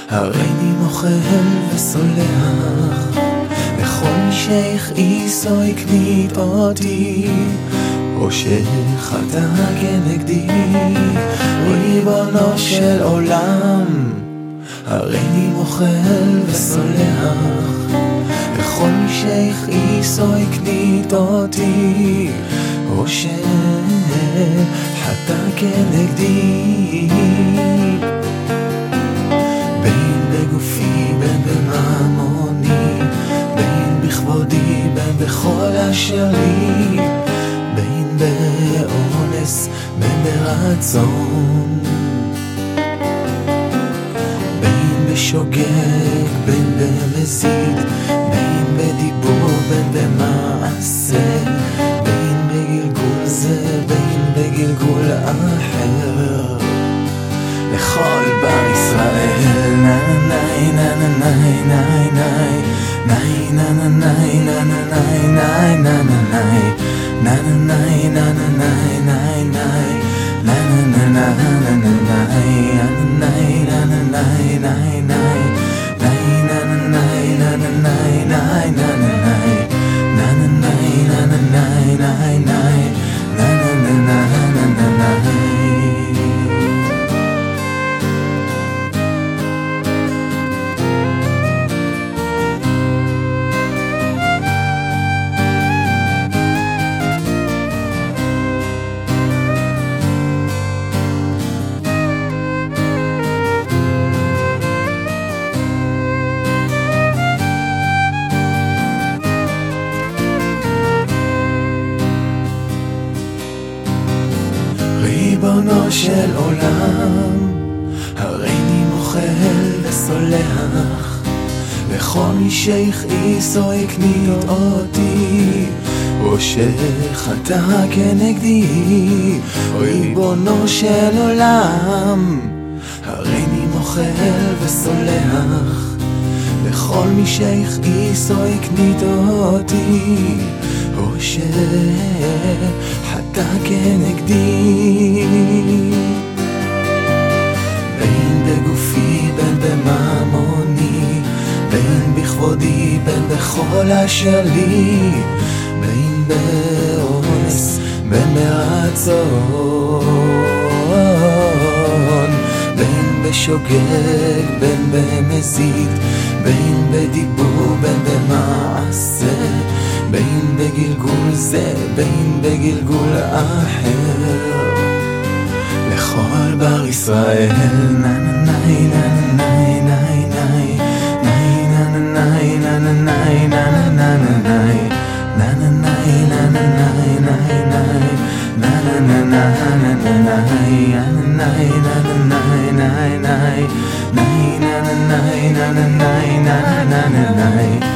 הריני מוחל וסולח לכל מי שהכעיס או הקנית אותי, או שחטא כנגדי. ריבונו של עולם, הריני מוחל וסולח לכל מי שהכעיס או הקנית אותי, או שחטא כנגדי. בין בגופי בין בממוני, בין בכבודי בין בכל אשר לי, בין באונס בין ברצון, בין בשוגג בין במזיד, בין בדיבור בין במעשה, בין בגלגול זה בין בגלגול אחר. לכל בר ישראל נאי נאי נאי נאי נאי נאי נאי נאי נאי נאי נאי ריבונו של עולם, הריני מוחל וסולח לכל מי שהכעיס או הקנית אותי, או שחטא כנגדי. ריבונו של עולם, הריני מוחל וסולח לכל מי שהכעיס או הקנית אותי, או שחטא כנגדי. בין בגופי בין בממוני, בין בכבודי בין בכל אשר לי, בין באונס בין ברצון, בין בשוגג בין במזיד, בין בדיבור בין במעשה, בין בגלגול זה בין בגלגול אחר. לכל בר ישראל נאי נאי נאי נאי נאי נאי נאי נאי נאי נאי נאי